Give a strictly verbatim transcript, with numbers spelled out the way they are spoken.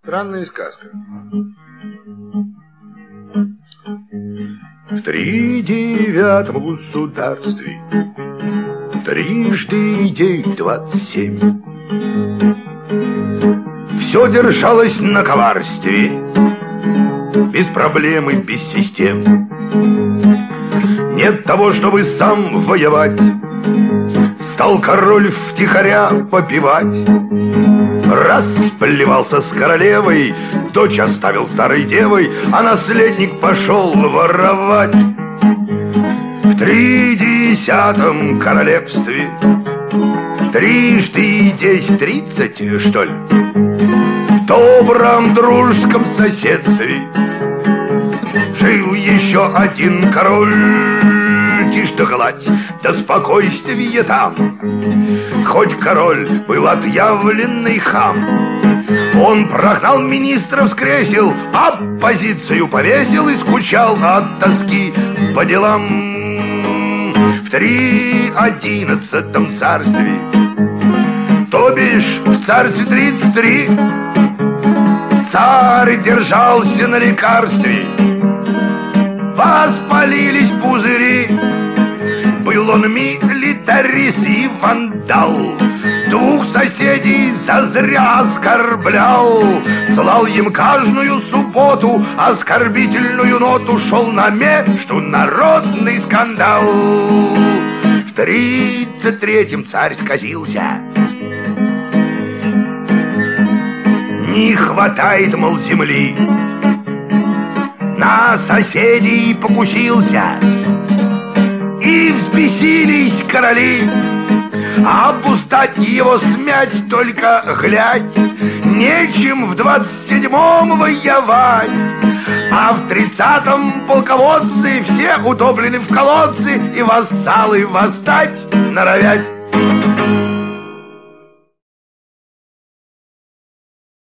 Странная сказка. В тридевятом государстве трижды день двадцать семь все держалось на коварстве, без проблем и без систем. Нет того, чтобы сам воевать, стал король втихаря попивать. Расплевался с королевой, дочь оставил старой девой, а наследник пошел воровать. В тридесятом королевстве трижды десять тридцать, что ли, в добром дружеском соседстве жил еще один король. Тишь да гладь, да спокойствие там. Хоть король был отъявленный хам, он прогнал министров с кресел, оппозицию повесил и скучал от тоски по делам. В три одиннадцатом царстве, то бишь в царстве тридцать три, царь держался на лекарстве. Воспалились пузыри. Был он милитарист и вандал, двух соседей зазря оскорблял, слал им каждую субботу оскорбительную ноту, шел на международный скандал. В тридцать третьем царь сказился. Не хватает, мол, земли, на соседей покусился. И взбесились короли, а обуздать его смять только глядь. Нечем в двадцать седьмом воевать, а в тридцатом полководцы все утоплены в колодцы, и вассалы восстать норовят.